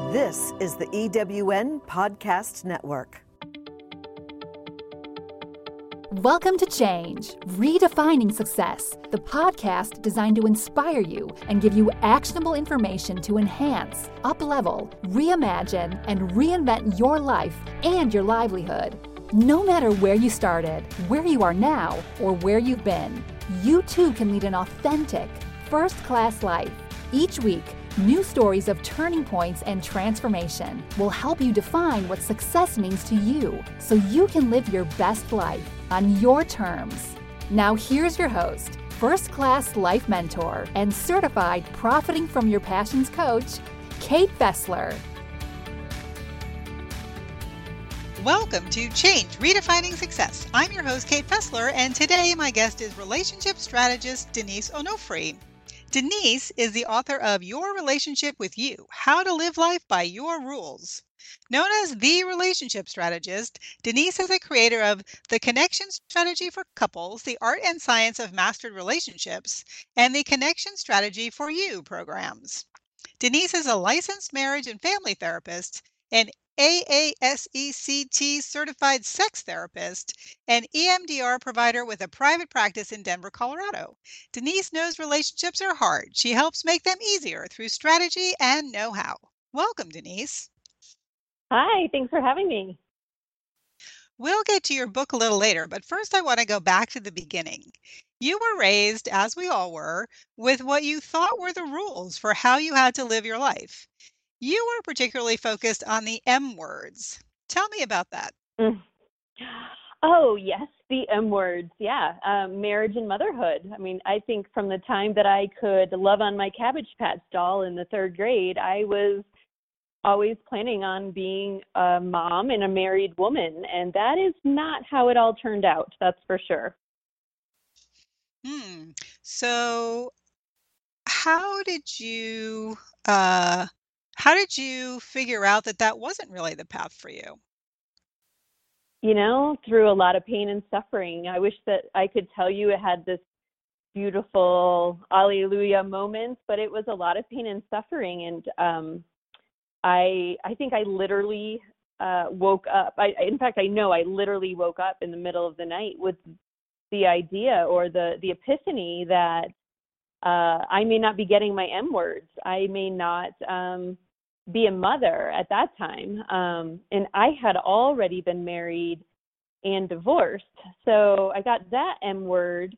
This is the EWN Podcast Network. Welcome to Change, Redefining Success, the podcast designed to inspire you and give you actionable information to enhance, up-level, reimagine, and reinvent your life and your livelihood. No matter where you started, where you are now, or where you've been, you too can lead an authentic, first-class life. Each week, new stories of turning points and transformation will help you define what success means to you so you can live your best life on your terms. Now here's your host, first-class life mentor and certified Profiting from Your Passions coach, Kate Fessler. Welcome to Change, Redefining Success. I'm your host, Kate Fessler, and today my guest is relationship strategist Denise Onofre. Denise is the author of Your Relationship with You, How to Live Life by Your Rules. Known as the relationship strategist, Denise is the creator of The Connection Strategy for Couples, The Art and Science of Mastered Relationships, and the Connection Strategy for You programs. Denise is a licensed marriage and family therapist, an AASECT certified sex therapist, and EMDR provider with a private practice in Denver, Colorado. Denise knows relationships are hard. She helps make them easier through strategy and know-how. Welcome, Denise. Hi, thanks for having me. We'll get to your book a little later, but first I want to go back to the beginning. You were raised, as we all were, with what you thought were the rules for how you had to live your life. You were particularly focused on the M words. Tell me about that. Oh, yes, the M words. Yeah. Marriage and motherhood. I mean, I think from the time that I could love on my Cabbage Patch doll in the third grade, I was always planning on being a mom and a married woman. And that is not how it all turned out. That's for sure. So how did you figure out that that wasn't really the path for you? You know, through a lot of pain and suffering. I wish that I could tell you it had this beautiful alleluia moment, but it was a lot of pain and suffering. And I think I literally woke up. In fact, I know I literally woke up in the middle of the night with the idea or the epiphany that I may not be getting my M words. I may not be a mother at that time. And I had already been married and divorced. So I got that M word,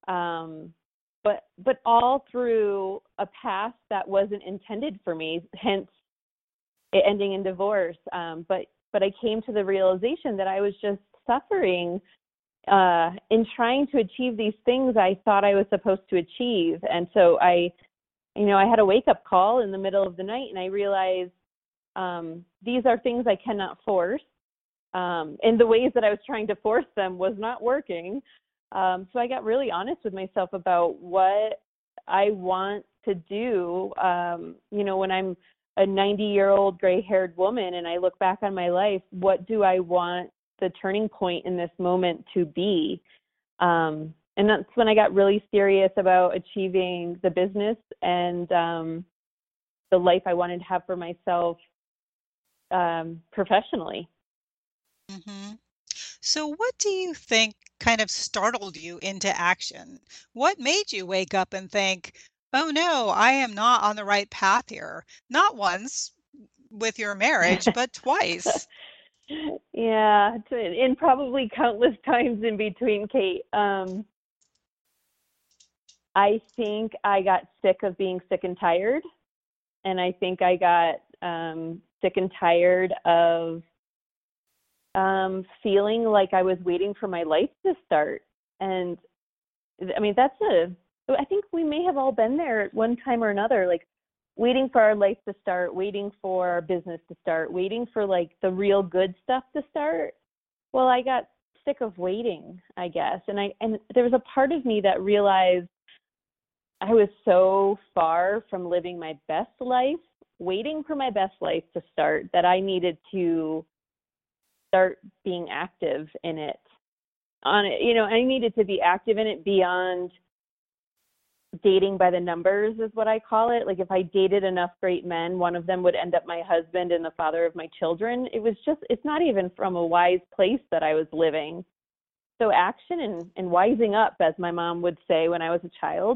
but all through a path that wasn't intended for me, hence it ending in divorce. But I came to the realization that I was just suffering in trying to achieve these things I thought I was supposed to achieve. And so I had a wake-up call in the middle of the night, and I realized these are things I cannot force. And the ways that I was trying to force them was not working. So I got really honest with myself about what I want to do. When I'm a 90-year-old gray-haired woman and I look back on my life, what do I want the turning point in this moment to be? And that's when I got really serious about achieving the business and the life I wanted to have for myself professionally. Mm-hmm. So what do you think kind of startled you into action? What made you wake up and think, oh no, I am not on the right path here? Not once with your marriage, but twice. Yeah, and probably countless times in between, Kate. I think I got sick of being sick and tired. And I think I got sick and tired of feeling like I was waiting for my life to start. And I mean, I think we may have all been there at one time or another, like waiting for our life to start, waiting for our business to start, waiting for like the real good stuff to start. Well, I got sick of waiting, I guess. And there was a part of me that realized I was so far from living my best life, waiting for my best life to start, that I needed to start being active in it. I needed to be active in it beyond dating by the numbers is what I call it. Like if I dated enough great men, one of them would end up my husband and the father of my children. It's not even from a wise place that I was living. So action and wising up, as my mom would say when I was a child.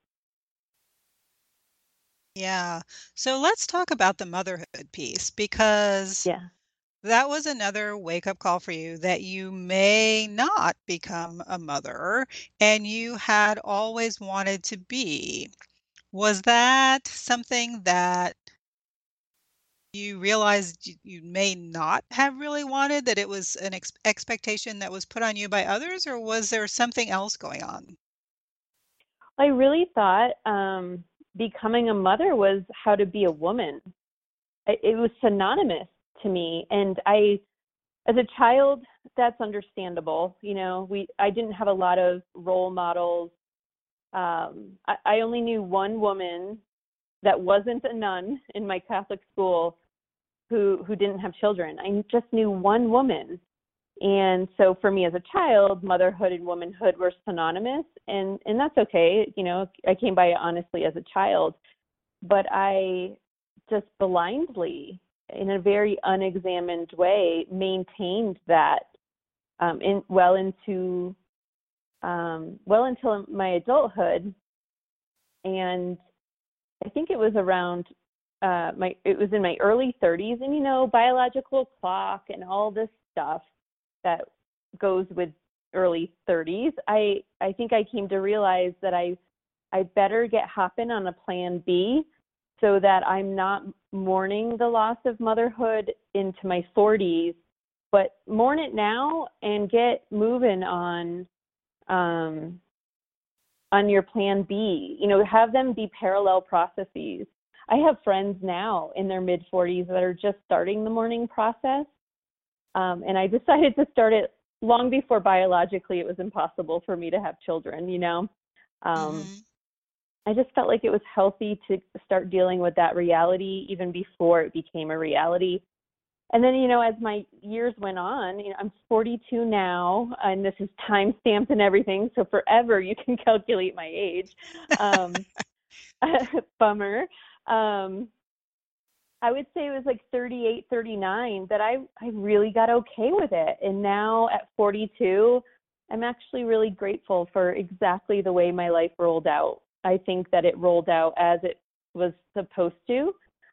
Yeah. So let's talk about the motherhood piece because Yeah. that was another wake-up call for you that you may not become a mother and you had always wanted to be. Was that something that you realized you may not have really wanted, that it was an expectation that was put on you by others, or was there something else going on? I really thought becoming a mother was how to be a woman. It was synonymous to me. And as a child, that's understandable. I didn't have a lot of role models. I only knew one woman that wasn't a nun in my Catholic school who didn't have children. I just knew one woman. And so for me as a child, motherhood and womanhood were synonymous, and that's okay. I came by it honestly as a child, but I just blindly, in a very unexamined way, maintained that until my adulthood. And I think it was around it was in my early 30s, and biological clock and all this stuff that goes with early 30s. I think I came to realize that I better get hopping on a plan B so that I'm not mourning the loss of motherhood into my 40s, but mourn it now and get moving on your plan B. Have them be parallel processes. I have friends now in their mid 40s that are just starting the mourning process. And I decided to start it long before biologically it was impossible for me to have children, Hmm. I just felt like it was healthy to start dealing with that reality even before it became a reality. And then, as my years went on, I'm 42 now, and this is time stamped and everything. So forever you can calculate my age. Um, Bummer. Um, I would say it was like 38, 39 that I really got okay with it. And now at 42, I'm actually really grateful for exactly the way my life rolled out. I think that it rolled out as it was supposed to.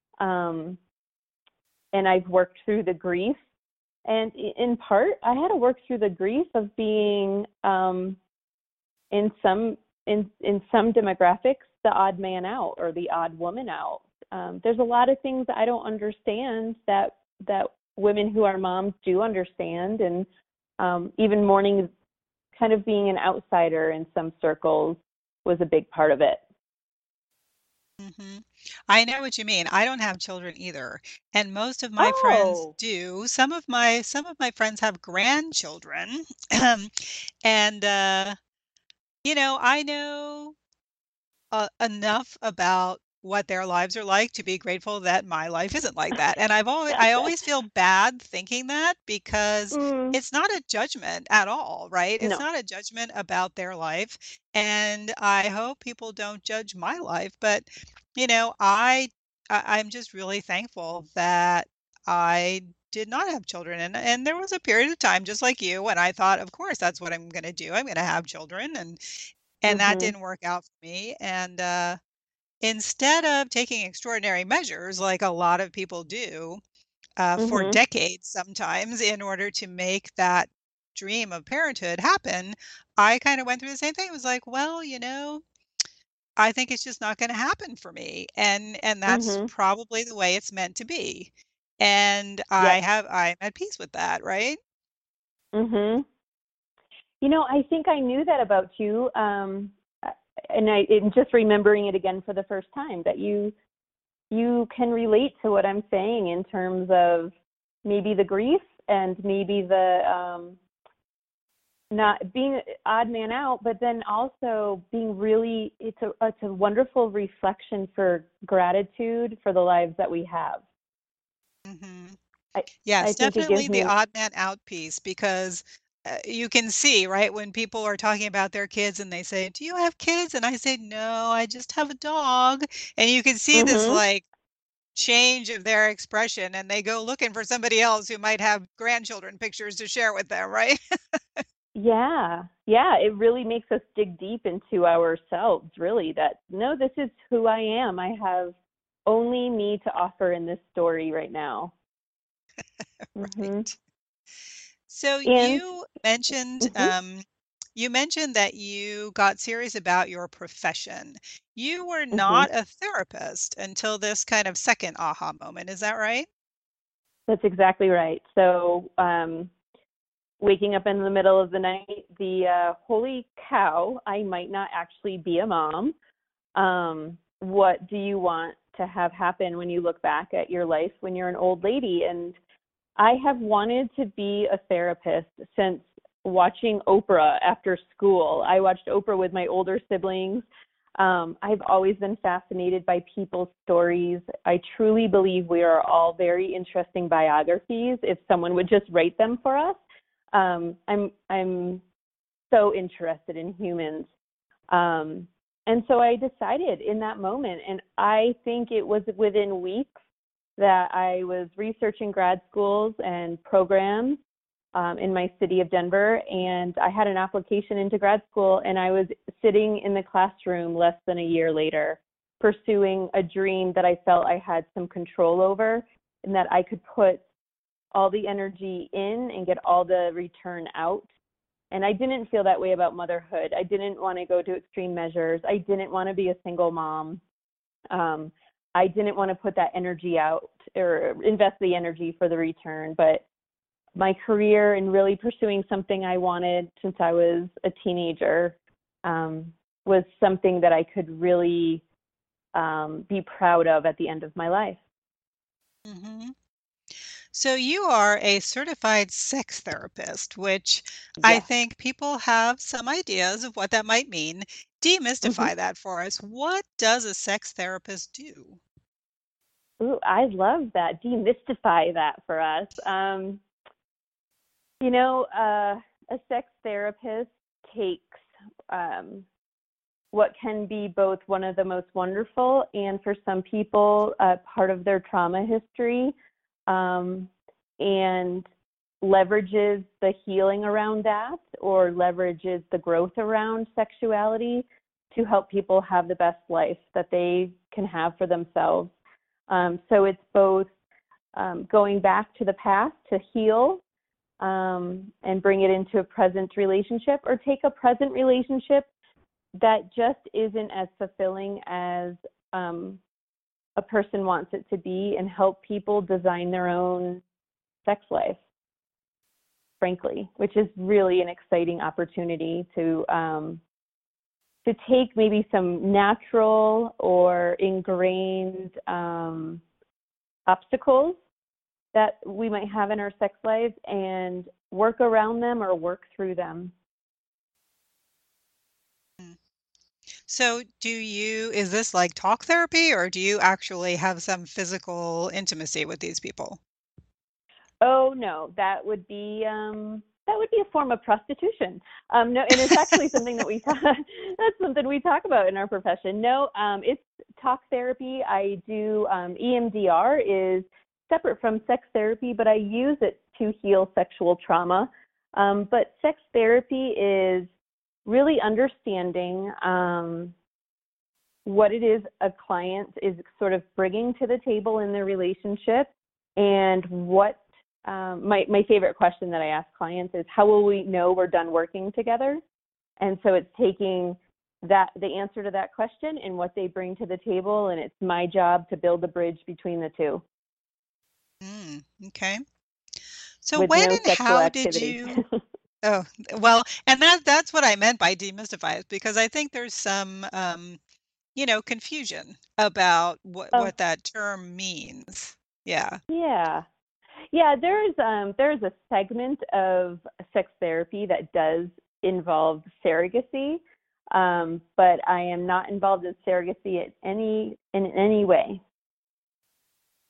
And I've worked through the grief. And in part, I had to work through the grief of being in some demographics, the odd man out or the odd woman out. There's a lot of things that I don't understand that women who are moms do understand, and even mourning, kind of being an outsider in some circles, was a big part of it. Hmm. I know what you mean. I don't have children either, and most of my friends Oh, do. Some of my friends have grandchildren, and I know enough about what their lives are like to be grateful that my life isn't like that. And I always feel bad thinking that because mm, it's not a judgment at all, right? It's no. not a judgment about their life. And I hope people don't judge my life. But, I'm just really thankful that I did not have children. And there was a period of time, just like you, when I thought, of course, that's what I'm going to do. I'm going to have children. And that Mhm. didn't work out for me, and, instead of taking extraordinary measures like a lot of people do, for Mhm. decades sometimes in order to make that dream of parenthood happen, I kinda went through the same thing. It was like, "Well, I think it's just not gonna happen for me," and that's Mhm. probably the way it's meant to be, and Yep. I'm at peace with that, right? Mhm. I think I knew that about you. And just remembering it again for the first time, that you can relate to what I'm saying in terms of maybe the grief and maybe the not being odd man out, but then also being really, it's a wonderful reflection for gratitude for the lives that we have. Mhm. I Yes, I think it definitely gives me the an odd man out piece because you can see, right, when people are talking about their kids and they say, "Do you have kids?" And I say, "No, I just have a dog." And you can see this Mhm. like change of their expression and they go looking for somebody else who might have grandchildren pictures to share with them, right? Yeah. Yeah, it really makes us dig deep into ourselves, really, that no, this is who I am. I have only me to offer in this story right now. Mhm. Right. So And mhm. you mentioned that you got serious about your profession. You were Mhm. not a therapist until this kind of second aha moment. Is that right? That's exactly right. So, waking up in the middle of the night, holy cow, I might not actually be a mom. What do you want to have happen when you look back at your life when you're an old lady? And I have wanted to be a therapist since watching Oprah after school. I watched Oprah with my older siblings. I've always been fascinated by people's stories. I truly believe we are all very interesting biographies if someone would just write them for us. I'm so interested in humans. And so I decided in that moment, and I think it was within weeks that I was researching grad schools and programs in my city of Denver, and I had an application into grad school, and I was sitting in the classroom less than a year later, pursuing a dream that I felt I had some control over, and that I could put all the energy in and get all the return out. And I didn't feel that way about motherhood. I didn't want to go to extreme measures. I didn't want to be a single mom. Um, I didn't want to put that energy out or invest the energy for the return. But my career and really pursuing something I wanted since I was a teenager was something that I could really be proud of at the end of my life. hmm So you are a certified sex therapist, which I Yes. think people have some ideas of what that might mean. Mm-hmm. Demystify that for us. What does a sex therapist do? Ooh, I love that. Demystify that for us. You know, a sex therapist takes um, what can be both one of the most wonderful and for some people part of their trauma history um, and leverages the healing around that or leverages the growth around sexuality to help people have the best life that they can have for themselves. So it's both going back to the past to heal and bring it into a present relationship, or take a present relationship that just isn't as fulfilling as a person wants it to be and help people design their own sex life, frankly, which is really an exciting opportunity to take maybe some natural or ingrained obstacles that we might have in our sex lives and work around them or work through them. Mm. So is this like talk therapy or do you actually have some physical intimacy with these people? Oh no, that would be a form of prostitution. No, and it's actually something that that's something we talk about in our profession. No, it's talk therapy. I do EMDR is separate from sex therapy, but I use it to heal sexual trauma. But sex therapy is really understanding what it is a client is sort of bringing to the table in their relationship, and what my favorite question that I ask clients is, how will we know we're done working together? And so it's taking that the answer to that question and what they bring to the table, and it's my job to build the bridge between the two Okay. So with when no and sexual how did activity. you Oh, well, and that's what I meant by demystify it, because I think there's some confusion about Oh, what that term means. Yeah. yeah. Yeah, there's a segment of sex therapy that does involve surrogacy, but I am not involved in surrogacy in any way.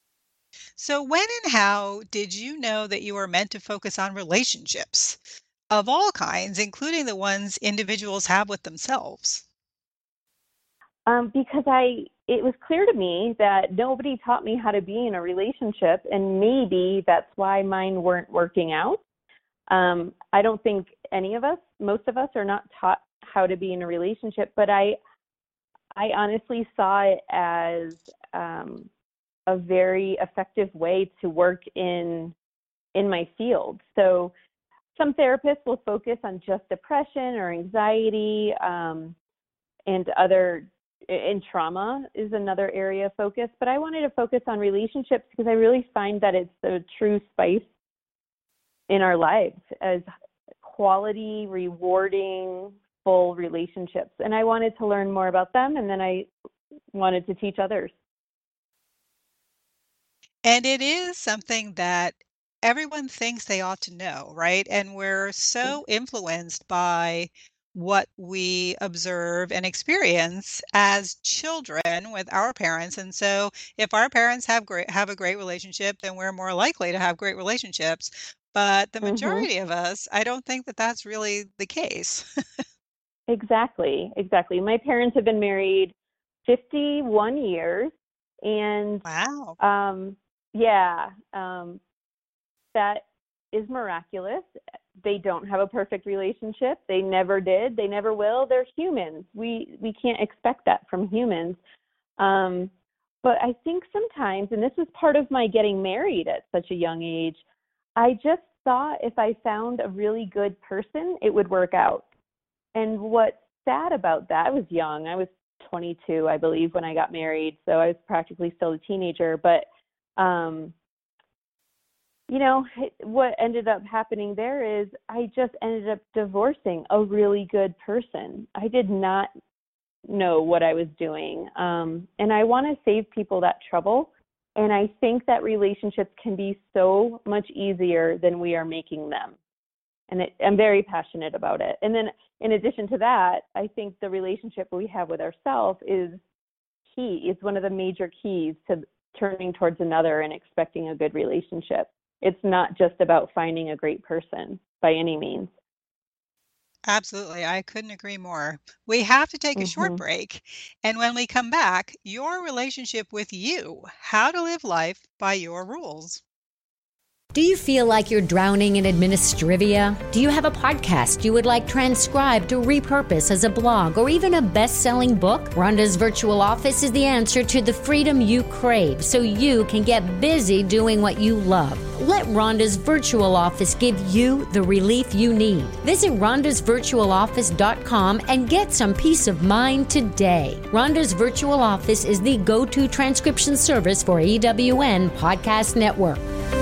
So when and how did you know that you were meant to focus on relationships? of all kinds, including the ones individuals have with themselves? Because it was clear to me that nobody taught me how to be in a relationship, and maybe that's why mine weren't working out. I don't think most of us are not taught how to be in a relationship, but I honestly saw it as a very effective way to work in my field. So some therapists will focus on just depression or anxiety, and trauma is another area of focus. But I wanted to focus on relationships because I really find that it's the true spice in our lives as quality, rewarding, full relationships. And I wanted to learn more about them, and then I wanted to teach others. And it is something that everyone thinks they ought to know, right? And we're so influenced by what we observe and experience as children with our parents. And so if our parents have a great relationship, then we're more likely to have great relationships. But the Mm-hmm. majority of us, I don't think that that's really the case. Exactly. My parents have been married 51 years, and Wow. yeah, that is miraculous. They don't have a perfect relationship. They never did. They never will. They're humans. We can't expect that from humans. But I think sometimes, and this is part of my getting married at such a young age, I just thought if I found a really good person, it would work out. And what's sad about that, I was young. I was 22, I believe, when I got married. So I was practically still a teenager. But what ended up happening there is I just ended up divorcing a really good person. I did not know what I was doing. And I want to save people that trouble. And I think that relationships can be so much easier than we are making them. And I'm very passionate about it. And then in addition to that, I think the relationship we have with ourselves is key. It's one of the major keys to turning towards another and expecting a good relationship. It's not just about finding a great person by any means. Absolutely. I couldn't agree more. We have to take a short Mm-hmm. break. And when we come back, your relationship with you, how to live life by your rules. Do you feel like you're drowning in administrivia? Do you have a podcast you would like transcribed to repurpose as a blog or even a best-selling book? Rhonda's Virtual Office is the answer to the freedom you crave so you can get busy doing what you love. Let Rhonda's Virtual Office give you the relief you need. Visit rhondasvirtualoffice.com and get some peace of mind today. Rhonda's Virtual Office is the go-to transcription service for EWN Podcast Network.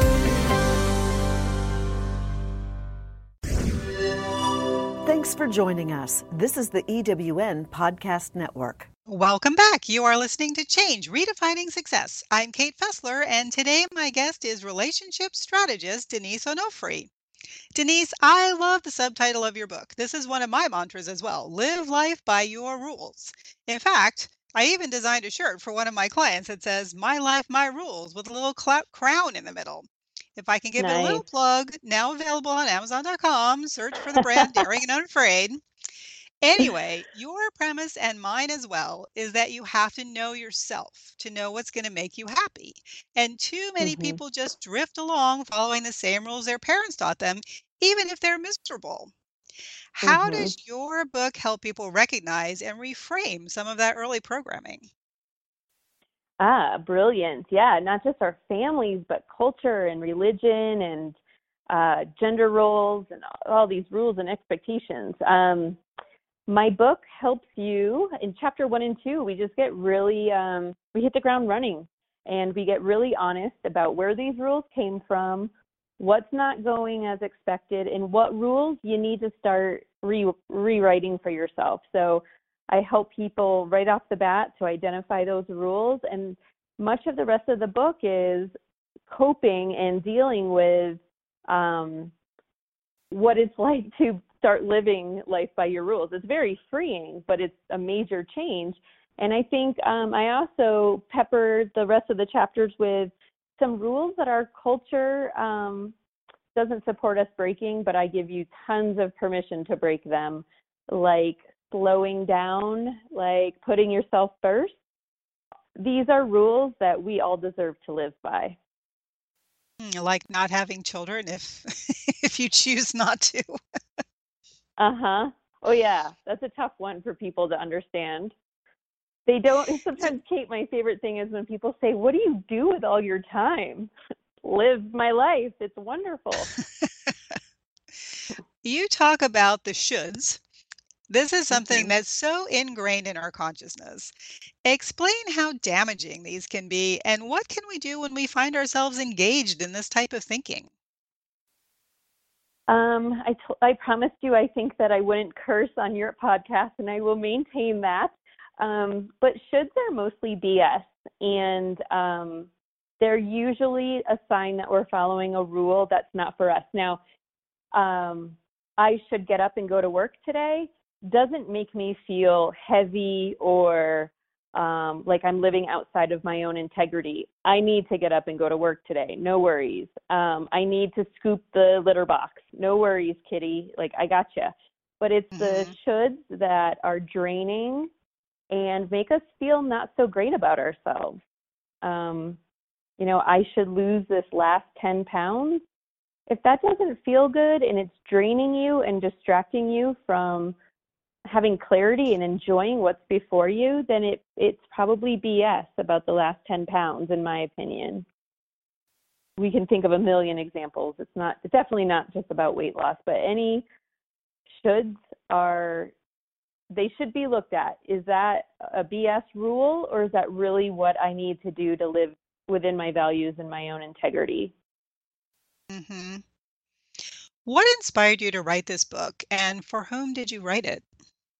Thanks for joining us. This is the EWN Podcast Network. Welcome back. You are listening to Change, Redefining Success. I'm Kate Fessler, and today my guest is relationship strategist Denise Onofre. Denise, I love the subtitle of your book. This is one of my mantras as well. Live life by your rules. In fact, I even designed a shirt for one of my clients that says, My life, my rules, with a little crown in the middle. If I can give it a Nice. little plug, now available on Amazon.com, search for the brand Daring and Unafraid. Anyway, your premise and mine as well is that you have to know yourself to know what's going to make you happy. And too many Mm-hmm. people just drift along following the same rules their parents taught them, even if they're miserable. How Mm-hmm. does your book help people recognize and reframe some of that early programming? Brilliant. Yeah, not just our families, but culture and religion and gender roles and all these rules and expectations. My book helps you in chapter 1 and 2. We just get really, we hit the ground running, and we get really honest about where these rules came from, what's not going as expected, and what rules you need to start rewriting for yourself. So I help people right off the bat to identify those rules, and much of the rest of the book is coping and dealing with what it's like to start living life by your rules. It's very freeing, but it's a major change. And I think I also peppered the rest of the chapters with some rules that our culture doesn't support us breaking, but I give you tons of permission to break them, like slowing down, like putting yourself first. These are rules that we all deserve to live by. Like not having children if if you choose not to. Uh-huh. Oh yeah, that's a tough one for people to understand. They don't sometimes, Kate, my favorite thing is when people say, "What do you do with all your time?" Live my life. It's wonderful. You talk about the shoulds. This is something Mhm. that's so ingrained in our consciousness. Explain how damaging these can be and what can we do when we find ourselves engaged in this type of thinking? I promised you, I think, that I wouldn't curse on your podcast, and I will maintain that. But shoulds are mostly BS, and they're usually a sign that we're following a rule that's not for us. Now, I should get up and go to work today doesn't make me feel heavy or like I'm living outside of my own integrity. I need to get up and go to work today. No worries. I need to scoop the litter box. No worries, kitty. Like, I gotcha. But it's the Mhm. shoulds that are draining and make us feel not so great about ourselves. Um, I should lose this last 10 pounds. If that doesn't feel good and it's draining you and distracting you from having clarity and enjoying what's before you, then it's probably BS about the last 10 pounds, in my opinion. We can think of a million examples. It's definitely not just about weight loss, but any shoulds they should be looked at. Is that a BS rule, or is that really what I need to do to live within my values and my own integrity? Mhm. What inspired you to write this book and for whom did you write it?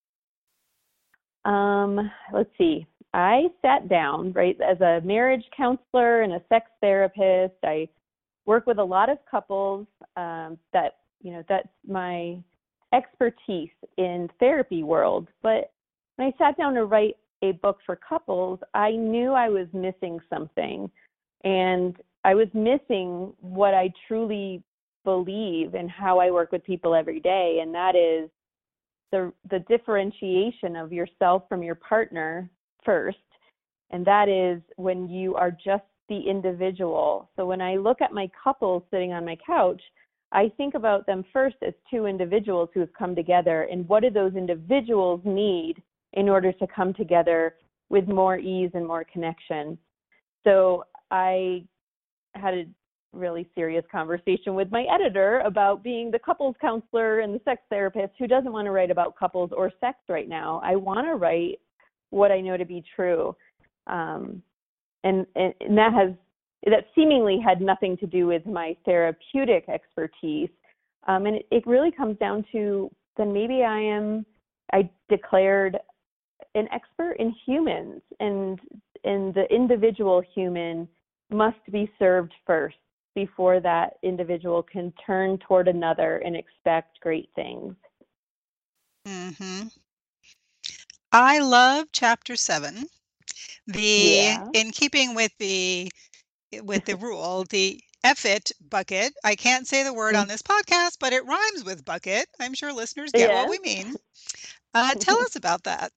Let's see. I sat down, right, as a marriage counselor and a sex therapist. I work with a lot of couples. That's my expertise in therapy world. But when I sat down to write a book for couples, I knew I was missing something. And I was missing what I truly believe and how I work with people every day. And that is the differentiation of yourself from your partner first, and that is when you are just the individual. So when I look at my couples sitting on my couch, I think about them first as two individuals who have come together, and what do those individuals need in order to come together with more ease and more connection. So I had a really serious conversation with my editor about being the couples counselor and the sex therapist who doesn't want to write about couples or sex right now. I want to write what I know to be true. And that seemingly had nothing to do with my therapeutic expertise. And it really comes down to, then maybe I declared an expert in humans, and the individual human must be served first before that individual can turn toward another and expect great things. Mhm. I love chapter 7. Yeah. In keeping with the rule, the F it bucket. I can't say the word on this podcast, but it rhymes with bucket. I'm sure listeners get what Yes. we mean. Tell us about that.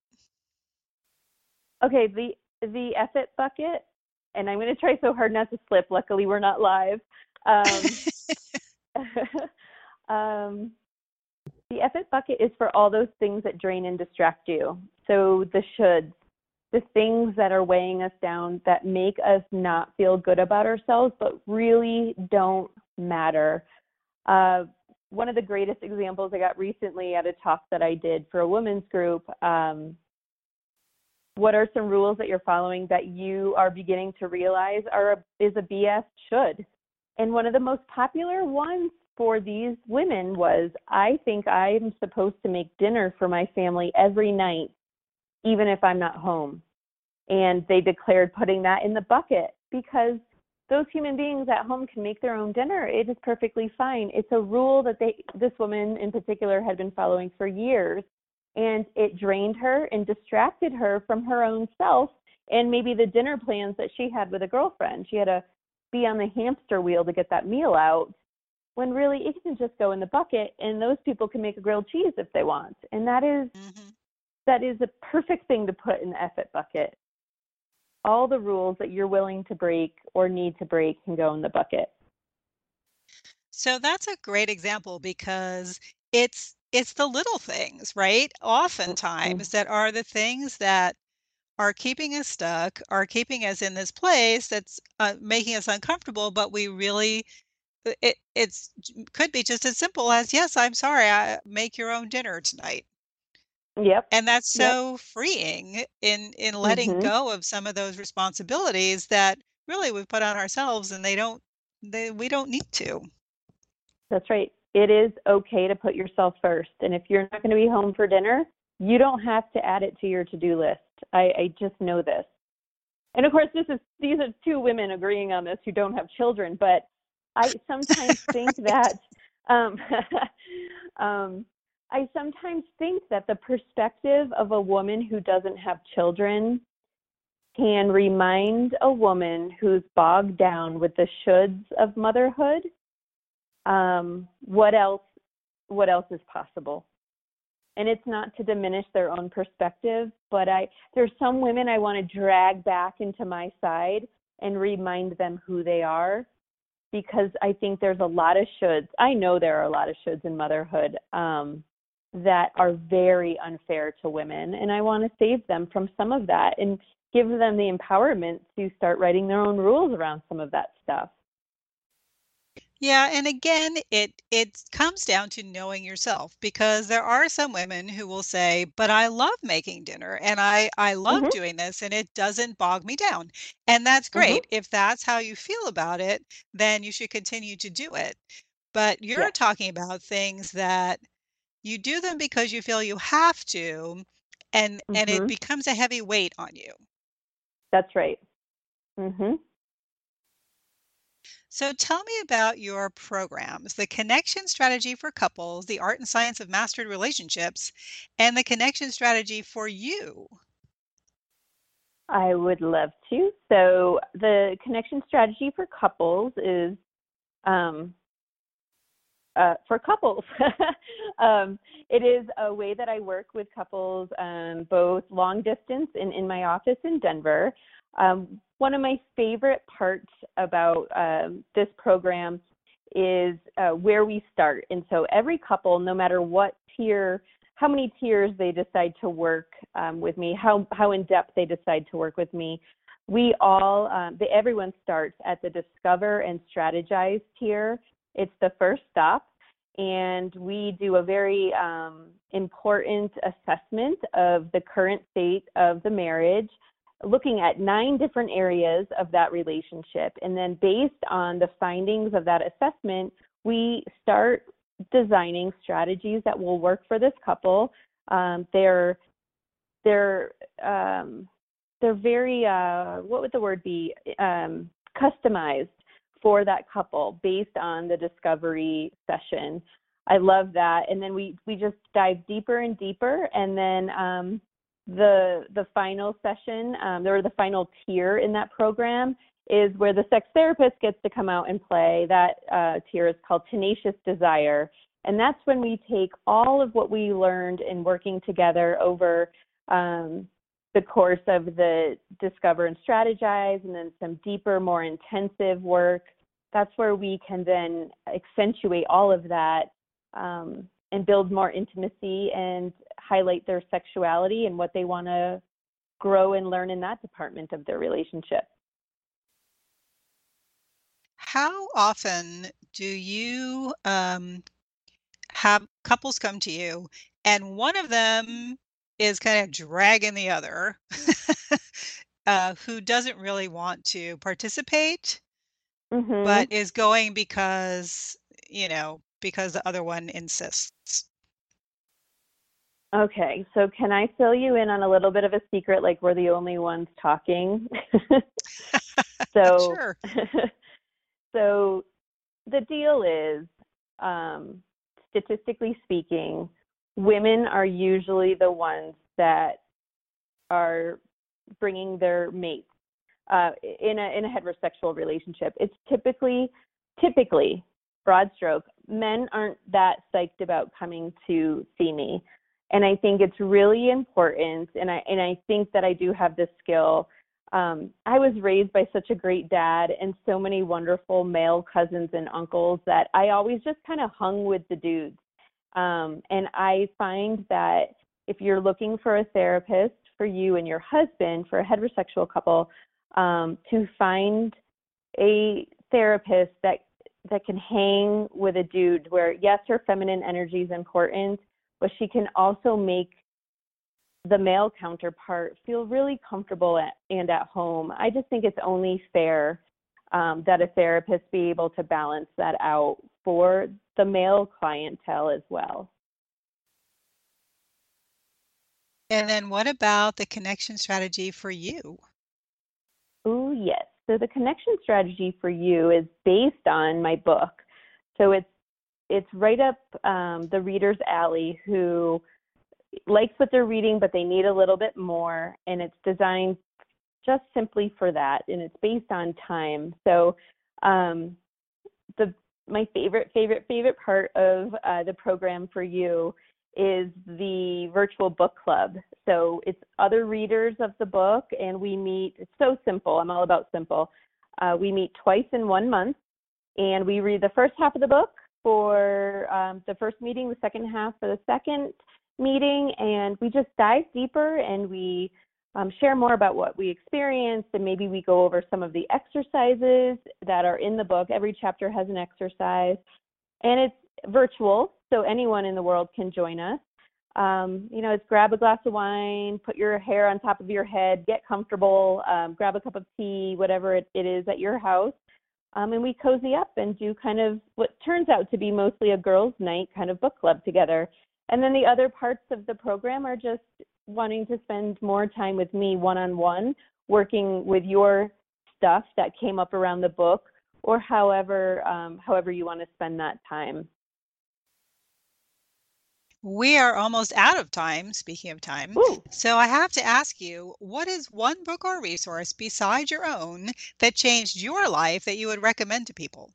Okay, the F-it bucket, and I'm going to try so hard not to slip. Luckily, we're not live. The F-it bucket is for all those things that drain and distract you. So the shoulds, the things that are weighing us down, that make us not feel good about ourselves, but really don't matter. One of the greatest examples I got recently at a talk that I did for a women's group, what are some rules that you're following that you are beginning to realize is a BS should? And one of the most popular ones for these women was, I think I'm supposed to make dinner for my family every night, even if I'm not home. And they declared putting that in the bucket because those human beings at home can make their own dinner. It is perfectly fine. It's a rule that this woman in particular had been following for years. And it drained her and distracted her from her own self and maybe the dinner plans that she had with a girlfriend. She had to be on the hamster wheel to get that meal out. when really it can just go in the bucket, and those people can make a grilled cheese if they want. And that is a perfect thing to put in the effort bucket. All the rules that you're willing to break or need to break can go in the bucket. So that's a great example because it's the little things, right? Oftentimes that are the things that are keeping us stuck, are keeping us in this place that's making us uncomfortable, but we really it's could be just as simple as, yes, I'm sorry, I make your own dinner tonight. Yep. And that's Yep. so freeing in letting Mhm. go of some of those responsibilities that really we put on ourselves, and we don't need to. That's right. It is okay to put yourself first. And if you're not going to be home for dinner, you don't have to add it to your to-do list. I just know this. And of course, these are two women agreeing on this who don't have children, but I sometimes think that um, I sometimes think that the perspective of a woman who doesn't have children can remind a woman who's bogged down with the shoulds of motherhood, what else is possible. And it's not to diminish their own perspective, but there's some women I want to drag back into my side and remind them who they are, because I think there's a lot of shoulds. I know there are a lot of shoulds in motherhood that are very unfair to women, and I want to save them from some of that and give them the empowerment to start writing their own rules around some of that stuff. Yeah, and again, it comes down to knowing yourself, because there are some women who will say, "But I love making dinner and I love Mhm. doing this and it doesn't bog me down." And that's Mhm. great. If that's how you feel about it, then you should continue to do it. But you're Yes. talking about things that you do them because you feel you have to, and it Mhm. becomes a heavy weight on you. That's right. Mhm. So tell me about your programs, the Connection Strategy for Couples, the Art and Science of Mastered Relationships, and the Connection Strategy for You. I would love to. So the connection strategy for couples is um, for couples. It is a way that I work with couples, both long distance and in my office in Denver. One of my favorite parts about this program is where we start. And so every couple, no matter what tier, how many tiers they decide to work with me, how in depth they decide to work with me, we all, everyone starts at the Discover and Strategize tier. It's the first stop, and we do a very important assessment of the current state of the marriage, looking at 9 different areas of that relationship. And then based on the findings of that assessment, we start designing strategies that will work for this couple. They're very, what would the word be, customized for that couple based on the discovery session. I love that. And then we just dive deeper and deeper. And then the final session, or the final tier in that program, is where the sex therapist gets to come out and play. That tier is called Tenacious Desire. And that's when we take all of what we learned in working together over the course of the Discover and Strategize, and then some deeper, more intensive work. That's where we can then accentuate all of that and build more intimacy and highlight their sexuality and what they want to grow and learn in that department of their relationship. How often do you have couples come to you and one of them is kind of dragging the other, who doesn't really want to participate, Mm-hmm. but is going because the other one insists? Okay, so can I fill you in on a little bit of a secret, like we're the only ones talking? So, Sure. so the deal is, statistically speaking, women are usually the ones that are bringing their mates in a heterosexual relationship. It's typically broad stroke, men aren't that psyched about coming to see me. And I think it's really important. And I think that I do have this skill. I was raised by such a great dad and so many wonderful male cousins and uncles that I always just kind of hung with the dudes. And I find that if you're looking for a therapist for you and your husband, for a heterosexual couple, to find a therapist that can hang with a dude where, yes, her feminine energy is important, but she can also make the male counterpart feel really comfortable and at home. I just think it's only fair that a therapist be able to balance that out for the male clientele as well. And then what about the connection strategy for you? Oh, yes. So the connection strategy for you is based on my book. So it's right up the reader's alley who likes what they're reading, but they need a little bit more. And it's designed just simply for that. And it's based on time. So my favorite part of the program for you is the virtual book club. So it's other readers of the book, and we meet. It's so simple. I'm all about simple. We meet twice in 1 month, and we read the first half of the book for the first meeting, the second half for the second meeting, and we just dive deeper and we share more about what we experienced, and maybe we go over some of the exercises that are in the book. Every chapter has an exercise, and it's virtual, so anyone in the world can join us. It's grab a glass of wine, put your hair on top of your head, get comfortable, grab a cup of tea, whatever it is at your house, and we cozy up and do kind of what turns out to be mostly a girls' night kind of book club together. And then the other parts of the program are just wanting to spend more time with me one-on-one, working with your stuff that came up around the book, or however you want to spend that time. We are almost out of time, speaking of time. Ooh. So I have to ask you, what is one book or resource besides your own that changed your life that you would recommend to people?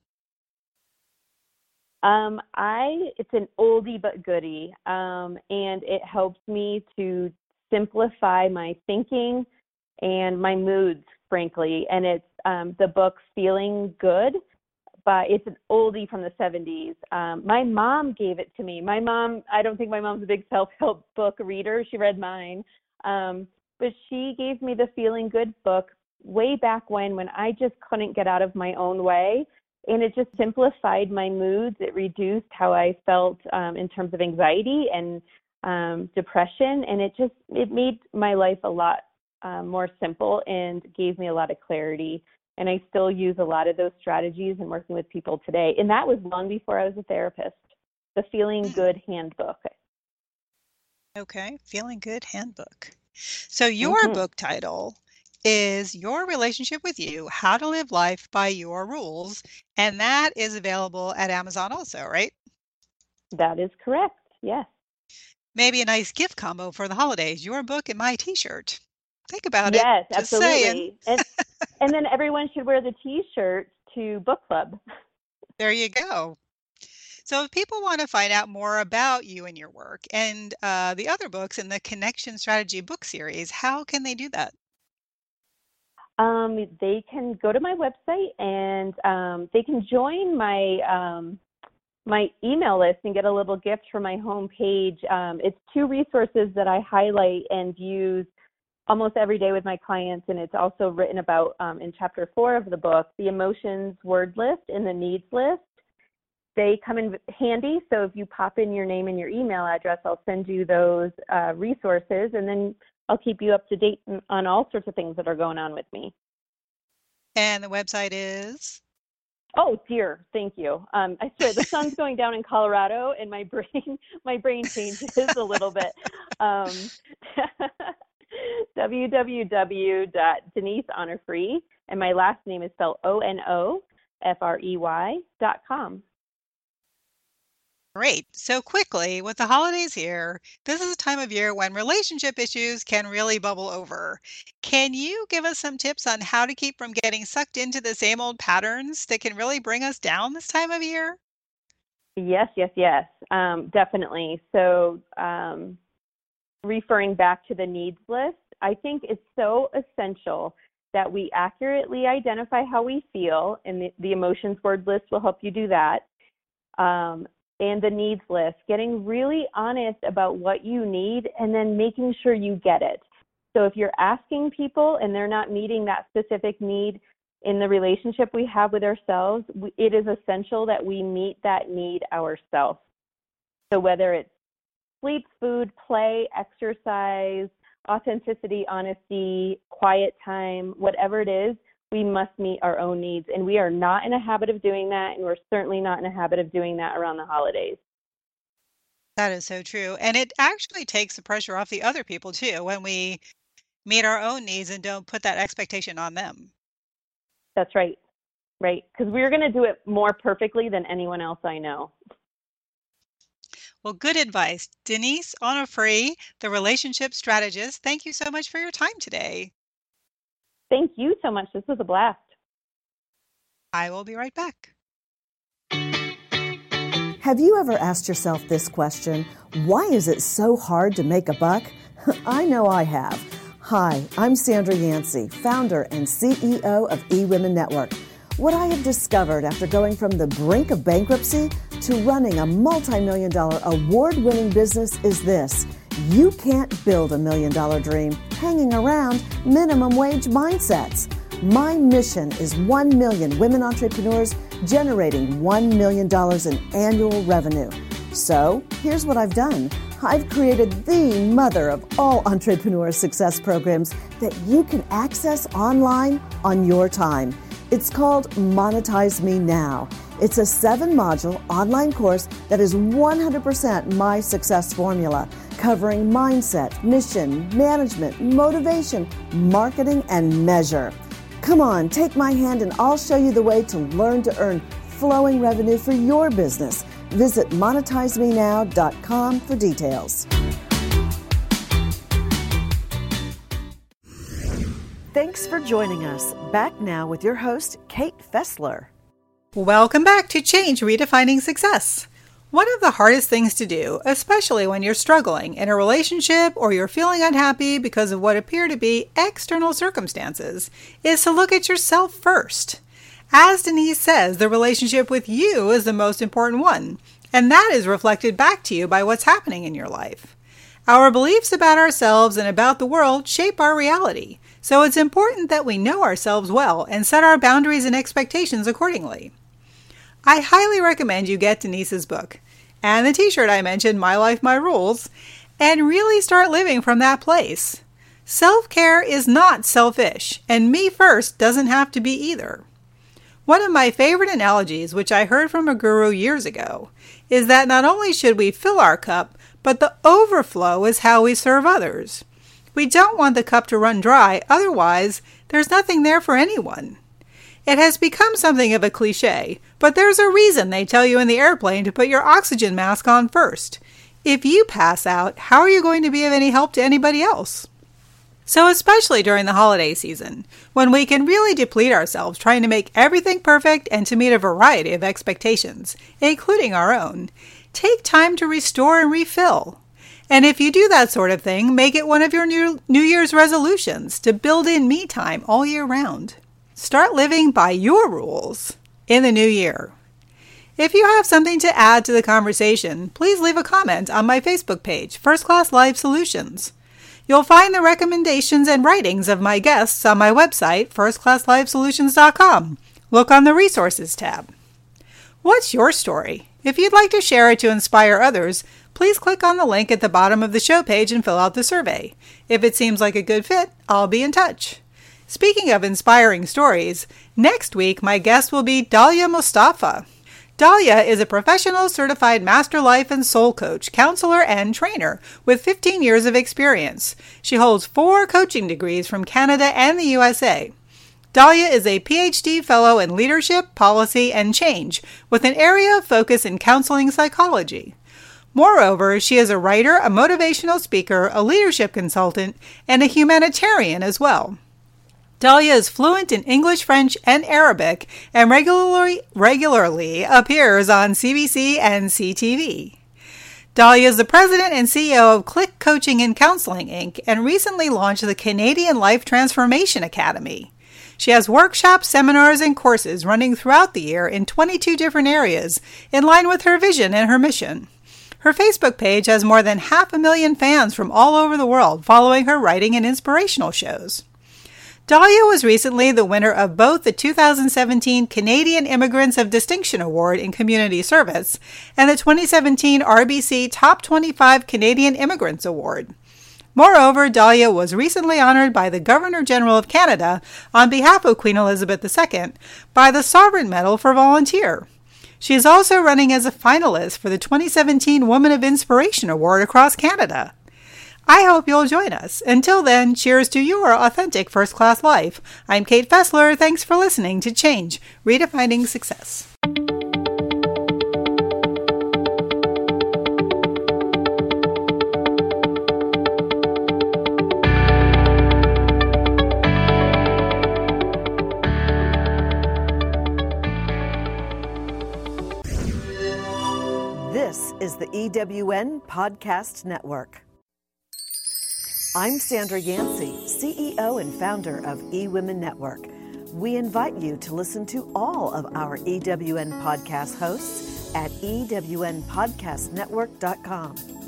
It's an oldie but goodie, and it helps me to simplify my thinking and my moods, frankly. And it's the book Feeling Good, but it's an oldie from the 70s. My mom gave it to me. I don't think my mom's a big self-help book reader. She read mine, but she gave me the Feeling Good book way back when I just couldn't get out of my own way. And it just simplified my moods. It reduced how I felt in terms of anxiety and depression. And it made my life a lot more simple and gave me a lot of clarity. And I still use a lot of those strategies in working with people today. And that was long before I was a therapist. The Feeling Good Handbook. Okay, Feeling Good Handbook. So your book title is Your Relationship with You, How to Live Life by Your Rules. And that is available at Amazon also, right? That is correct, yes. Maybe a nice gift combo for the holidays, your book and my t-shirt. Think about it. Yes, Just absolutely. saying. And then everyone should wear the t-shirt to book club. There you go. So if people want to find out more about you and your work and the other books in the Connection Strategy book series, how can they do that? They can go to my website and they can join my my email list and get a little gift for my homepage. It's 2 resources that I highlight and use almost every day with my clients, and it's also written about in chapter 4 of the book, the emotions word list and the needs list. They come in handy, so if you pop in your name and your email address, I'll send you those resources, and then I'll keep you up to date on all sorts of things that are going on with me. And the website is? Oh dear, thank you. I swear the sun's going down in Colorado, and my brain changes a little bit. www.DeniseHonorfree, and my last name is spelled ONOFREY.com. Great. So quickly, with the holidays here, this is a time of year when relationship issues can really bubble over. Can you give us some tips on how to keep from getting sucked into the same old patterns that can really bring us down this time of year? Yes. Definitely. So referring back to the needs list, I think it's so essential that we accurately identify how we feel, and the emotions word list will help you do that. And the needs list, getting really honest about what you need and then making sure you get it. So if you're asking people and they're not meeting that specific need in the relationship we have with ourselves, it is essential that we meet that need ourselves. So whether it's sleep, food, play, exercise, authenticity, honesty, quiet time, whatever it is, we must meet our own needs. And we are not in a habit of doing that, and we're certainly not in a habit of doing that around the holidays. That is so true. And it actually takes the pressure off the other people too when we meet our own needs and don't put that expectation on them. That's right. Right. Because we're going to do it more perfectly than anyone else I know. Well, good advice. Denise Onofre, the relationship strategist, thank you so much for your time today. Thank you so much. This was a blast. I will be right back. Have you ever asked yourself this question? Why is it so hard to make a buck? I know I have. Hi, I'm Sandra Yancey, founder and CEO of eWomen Network. What I have discovered after going from the brink of bankruptcy to running a multi-million-dollar award-winning business is this: you can't build $1 million dream hanging around minimum wage mindsets. My mission is 1 million women entrepreneurs generating $1 million in annual revenue. So here's what I've done. I've created the mother of all entrepreneur success programs that you can access online on your time. It's called Monetize Me Now. It's a 7-module online course that is 100% my success formula, covering mindset, mission, management, motivation, marketing, and measure. Come on, take my hand and I'll show you the way to learn to earn flowing revenue for your business. Visit monetizemenow.com for details. Thanks for joining us. Back now with your host, Kate Fessler. Welcome back to Change Redefining Success. One of the hardest things to do, especially when you're struggling in a relationship or you're feeling unhappy because of what appear to be external circumstances, is to look at yourself first. As Denise says, the relationship with you is the most important one, and that is reflected back to you by what's happening in your life. Our beliefs about ourselves and about the world shape our reality, so it's important that we know ourselves well and set our boundaries and expectations accordingly. I highly recommend you get Denise's book and the t-shirt I mentioned, My Life, My Rules, and really start living from that place. Self-care is not selfish, and me first doesn't have to be either. One of my favorite analogies, which I heard from a guru years ago, is that not only should we fill our cup, but the overflow is how we serve others. We don't want the cup to run dry, otherwise there's nothing there for anyone. It has become something of a cliche, but there's a reason they tell you in the airplane to put your oxygen mask on first. If you pass out, how are you going to be of any help to anybody else? So especially during the holiday season, when we can really deplete ourselves trying to make everything perfect and to meet a variety of expectations, including our own, take time to restore and refill. And if you do that sort of thing, make it one of your New Year's resolutions to build in me time all year round. Start living by your rules in the new year. If you have something to add to the conversation, please leave a comment on my Facebook page, First Class Life Solutions. You'll find the recommendations and writings of my guests on my website, firstclasslifesolutions.com. Look on the Resources tab. What's your story? If you'd like to share it to inspire others, please click on the link at the bottom of the show page and fill out the survey. If it seems like a good fit, I'll be in touch. Speaking of inspiring stories, next week my guest will be Dalia Mustafa. Dalia is a professional certified master life and soul coach, counselor, and trainer with 15 years of experience. She holds 4 coaching degrees from Canada and the USA. Dalia is a PhD fellow in leadership, policy, and change with an area of focus in counseling psychology. Moreover, she is a writer, a motivational speaker, a leadership consultant, and a humanitarian as well. Dahlia is fluent in English, French, and Arabic, and regularly appears on CBC and CTV. Dahlia is the president and CEO of Click Coaching and Counseling, Inc., and recently launched the Canadian Life Transformation Academy. She has workshops, seminars, and courses running throughout the year in 22 different areas, in line with her vision and her mission. Her Facebook page has more than 500,000 fans from all over the world following her writing and inspirational shows. Dahlia was recently the winner of both the 2017 Canadian Immigrants of Distinction Award in Community Service and the 2017 RBC Top 25 Canadian Immigrants Award. Moreover, Dahlia was recently honored by the Governor-General of Canada on behalf of Queen Elizabeth II by the Sovereign Medal for Volunteer. She is also running as a finalist for the 2017 Woman of Inspiration Award across Canada. I hope you'll join us. Until then, cheers to your authentic first-class life. I'm Kate Fessler. Thanks for listening to Change, Redefining Success. This is the EWN Podcast Network. I'm Sandra Yancey, CEO and founder of eWomen Network. We invite you to listen to all of our EWN podcast hosts at ewnpodcastnetwork.com.